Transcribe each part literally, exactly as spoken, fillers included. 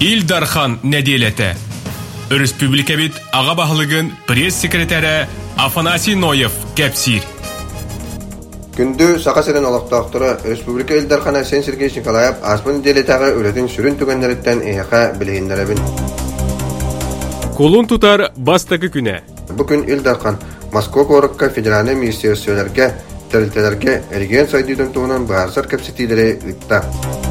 Илдархан неделете. Республика бит аға бахылыгын пресс-секретары Афанасий Ноев кепсир. Күнді сақасырын олықтақтыры Республика Илдархан Асен Сергеевич Николаев аспын неделетағы өлетін сүрін түгендеріттен еқа білейіндеребін. Колун тутар бастакы күні. Бүгін Илдархан Москва қорыққа федеральный министерсияларға, тәрілтелерге регион сайдыдың туынан бағарсар кепсетилері ұйтта.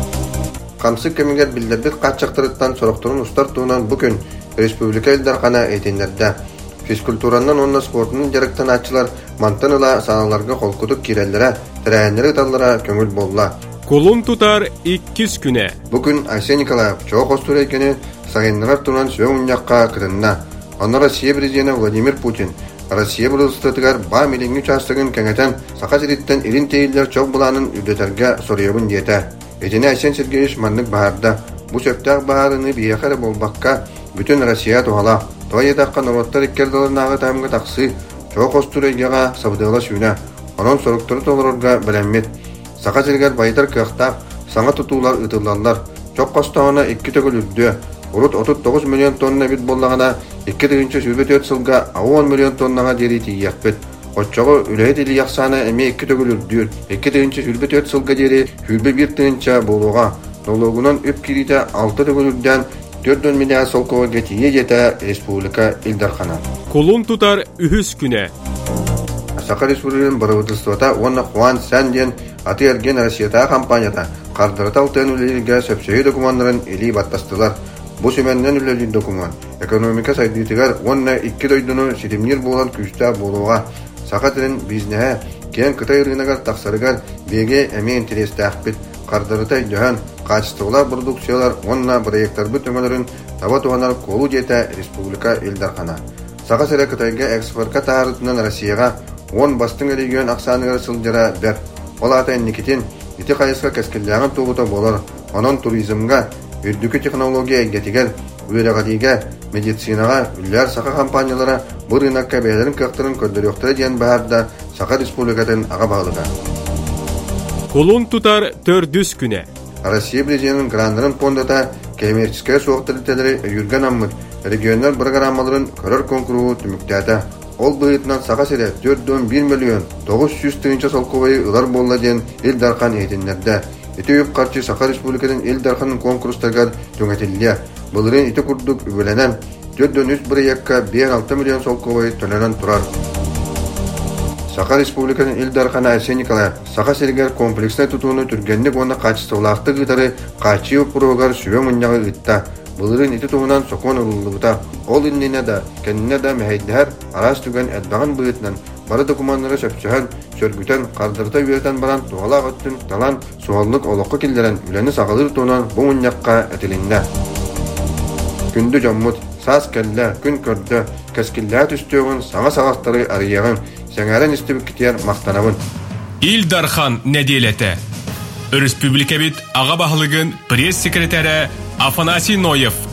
Қамсы кемігер білдербет қатшақтырыттан сұрақтырын ұстар туынан бүгін Республика Илдархана әйтендерді. Физкультураннан онна спортының директан атчылар мантан ыла саналарға қолқудық керелері, тірәйінері таллара көңіл болла. Колун тутар иккис күні. Бүгін Асен Николаев чоқ остур екені сағайынлар туынан сөң ұньяққа кірінна. Оны Россия президенті Владимир Путин Россия бұрылыстатығар ба милиңі участығын кәңетен сақа зіріттен ирин тейілдер чоқ бұланын үдетерге сориябын дейті. Этене Асен Сергеевич маннык баһарда. Бу сөптәк баһарыны биехәре болбакка бүтүн Россия тугала. Той дакка нороттар иккердаларнагы тамга таксы. Чоқ остурыйга сабдыла сүнә. Анан сорыктыры толорга беләммет. Сака зергәр байтар кыхтак, саңа тутулар ытылланлар. Чоқ костагына икки төгүлүддү. Урут отуз тогуз миллион тонна бит боллагана икки тыгынчы сүрбөт сылга он миллион тоннага дери тиякпет. Отчого үлэйдили яқсана эме икки төгүлүрдүр. икки тыгынчы сүрбөт сылга дери хүлбе бир тыгынча болуга. Налогунан өп кирите алты төгүлүрдөн төрт миллиард солкова гетие жете Республика Илдархана. Колун тутар үһүс күнэ. Сака Республиканын барыбытыстыта онна Хуан Санден аты эрген Россията компанияда кардыртал төнүлерге сөпсөй документтарын эли баттастылар. Бу сөмөндөн үлөлү документ экономика сайдытыгар онна икки дойдуну ситимнир болан күстө болууга сакатын бизнесе кен Кытай рыногар таксарыгар беге эме интересте акпит кардыртай дөһөн качестволар продукциялар онна проекттар бүтүмөлөрүн таба туганар колу жете Республика Илдархана. Сака сere Кытайга экспортка таарытынан Россияга он бастың регион аксаныгар сылжыра бер. Олатайн Никитин ити кайыска кескеллягын тугута болор. Онон туризмга үрдүкү технология гетигер үйрөгадиге медицинага үллер сака компаниялары бу рынокка бээлерин кактырын көндөрөктөр ден баарда Сака Республикатын ага багылыга. Колун тутар төрдүс күнэ. Россия президентinin грандарын фондата коммерческая соқтырытелері үйірген аммыд регионал программаларын көрөр конкуру түміктәді. Ол бұйытынан сақа сере төрт бир миллион тогуз жүз тыгынча солковайы ылар болла ден Илдархан етіндерді. Эти өп қарчы Сака Республикатын Илдарханын конкурстаргар төңетілі. Бұлырын еті күрдік үбіленен төрт үч проектка бир алты миллион солковайы төлөнен тұрар. Сака Республиканын Илдархана Асен Николаев сака сергер комплексный тутууну түргенник оны качестволақты гытары качы прогар сүөң үнняғы гытта. Бұлырын ити туунан сокон ылылыбыта. Ол иннине да, кеннине да мәхейдер арас түген әдбағын бұйытынан бары документтары сөпсөһөн, сөргүтен, кардырта үйретен баран туғала ғыттын талан суаллык олыққа келдерен үләні сағылыр туунан бұл үнняққа әтілінне. Күнді жоммут, сас кәллә, күн көрді, кәскіллә түстеуін саңа сағақтары арияғын, сәңәрен істебік кетер мақтанабын. Илдархан неделете. Республика бит аға бахылыгын пресс-секретары Афанасий Ноев